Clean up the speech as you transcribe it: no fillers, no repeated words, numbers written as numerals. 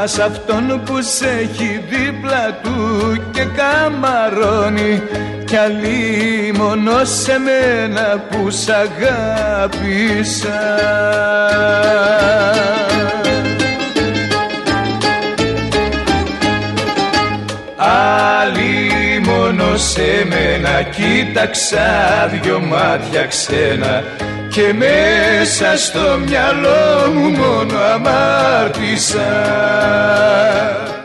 σ' αυτόν που σε έχει δίπλα του και καμαρώνει, κι αλλή μόνο σε μένα που σ' αγάπησα. Άλλη μόνο σε μένα κοίταξα δυο μάτια ξένα και μέσα στο μυαλό μου μόνο αμάρτησα.